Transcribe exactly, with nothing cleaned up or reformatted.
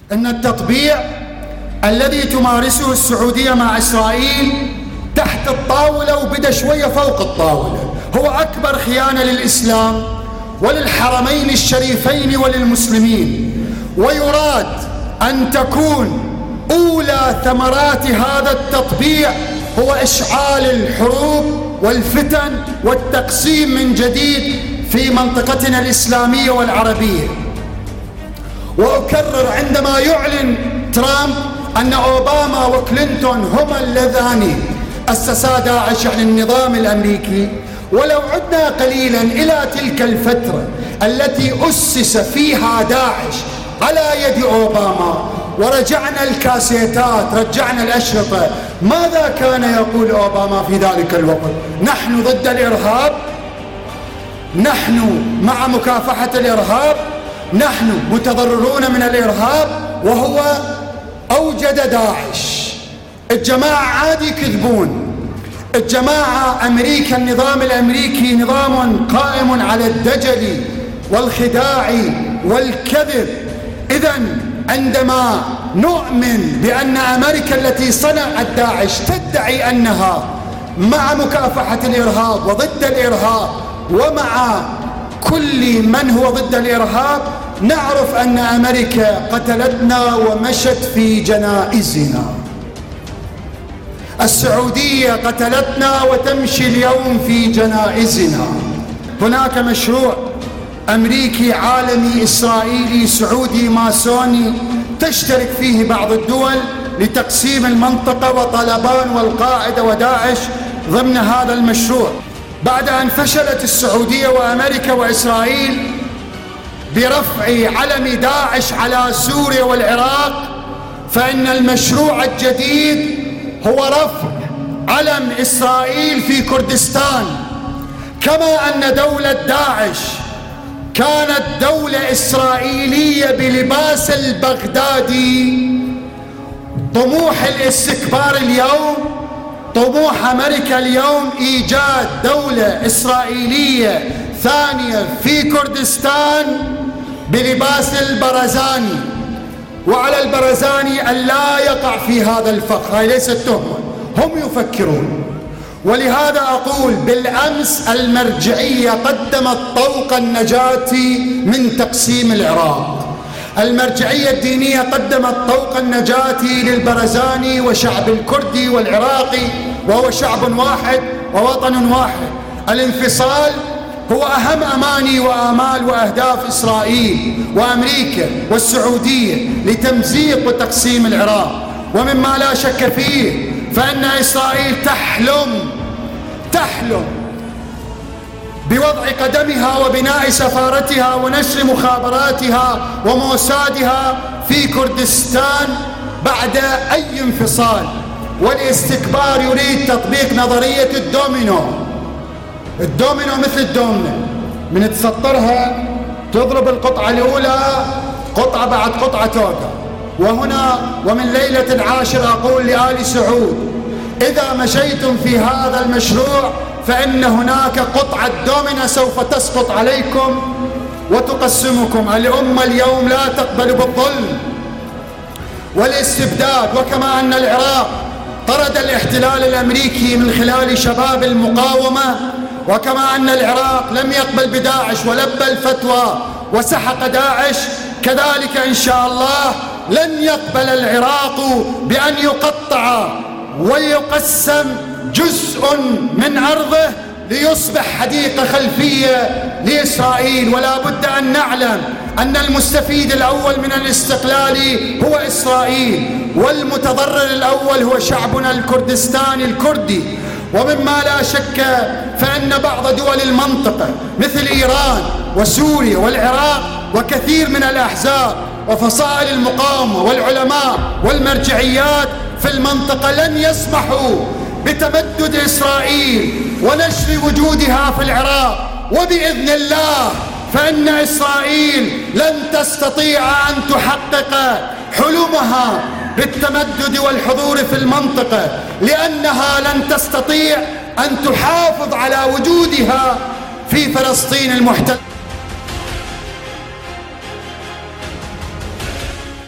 أن التطبيع الذي تمارسه السعودية مع إسرائيل تحت الطاولة وبدأ شوية فوق الطاولة هو أكبر خيانة للإسلام وللحرمين الشريفين وللمسلمين، ويراد أن تكون أولى ثمرات هذا التطبيع هو إشعال الحروب والفتن والتقسيم من جديد في منطقتنا الإسلامية والعربية. وأكرر عندما يعلن ترامب أن أوباما وكلينتون هما اللذان أسسا داعش يعني النظام الأمريكي، ولو عدنا قليلا إلى تلك الفترة التي أسس فيها داعش على يد أوباما ورجعنا الكاسيتات رجعنا الأشرطة، ماذا كان يقول أوباما في ذلك الوقت؟ نحن ضد الإرهاب، نحن مع مكافحة الإرهاب، نحن متضررون من الإرهاب، وهو أوجد داعش. الجماعة عادي يكذبون، الجماعة أمريكا النظام الأمريكي نظام قائم على الدجل والخداع والكذب. إذن عندما نؤمن بأن أمريكا التي صنعت داعش تدعي أنها مع مكافحة الإرهاب وضد الإرهاب ومع كل من هو ضد الإرهاب، نعرف أن أمريكا قتلتنا ومشت في جنائزنا. السعودية قتلتنا وتمشي اليوم في جنائزنا. هناك مشروع أمريكي عالمي إسرائيلي سعودي ماسوني تشترك فيه بعض الدول لتقسيم المنطقة، وطالبان والقاعدة وداعش ضمن هذا المشروع. بعد أن فشلت السعودية وأمريكا وإسرائيل برفع علم داعش على سوريا والعراق، فإن المشروع الجديد هو رفع علم إسرائيل في كردستان. كما أن دولة داعش كانت دولة إسرائيلية بلباس البغدادي، طموح الاستكبار اليوم، طموح أمريكا اليوم إيجاد دولة إسرائيلية ثانية في كردستان بلباس البرزاني، وعلى البرزاني أن لا يقع في هذا الفخ. هاي ليست تهمة، هم يفكرون. ولهذا أقول بالأمس المرجعية قدمت طوق النجاة من تقسيم العراق، المرجعية الدينية قدمت طوق النجاة للبرزاني وشعب الكردي والعراقي، وهو شعب واحد ووطن واحد. الانفصال هو أهم أماني وآمال وأهداف إسرائيل وأمريكا والسعودية لتمزيق وتقسيم العراق. ومما لا شك فيه فإن إسرائيل تحلم تحلم بوضع قدمها وبناء سفارتها ونشر مخابراتها وموسادها في كردستان بعد أي انفصال. والاستكبار يريد تطبيق نظرية الدومينو. الدومينو مثل الدومنة، من تسطرها تضرب القطعة الأولى قطعة بعد قطعة توقع. وهنا ومن ليلة العاشر أقول لآل سعود: إذا مشيتم في هذا المشروع فإن هناك قطعة دومنة سوف تسقط عليكم وتقسمكم. الأمة اليوم لا تقبل بالظلم والاستبداد. وكما أن العراق طرد الاحتلال الأمريكي من خلال شباب المقاومة، وكما أن العراق لم يقبل بداعش ولبى الفتوى وسحق داعش، كذلك إن شاء الله لن يقبل العراق بأن يقطع ويقسم جزء من أرضه ليصبح حديقة خلفية لإسرائيل. ولا بد أن نعلم أن المستفيد الأول من الاستقلال هو إسرائيل، والمتضرر الأول هو شعبنا الكردستاني الكردي. ومما لا شك فإن بعض دول المنطقة مثل إيران وسوريا والعراق وكثير من الأحزاب وفصائل المقاومة والعلماء والمرجعيات في المنطقة لن يسمحوا بتمدد إسرائيل ونشر وجودها في العراق. وبإذن الله فإن إسرائيل لن تستطيع أن تحقق حلمها بالتمدد والحضور في المنطقة، لأنها لن تستطيع أن تحافظ على وجودها في فلسطين المحتلة.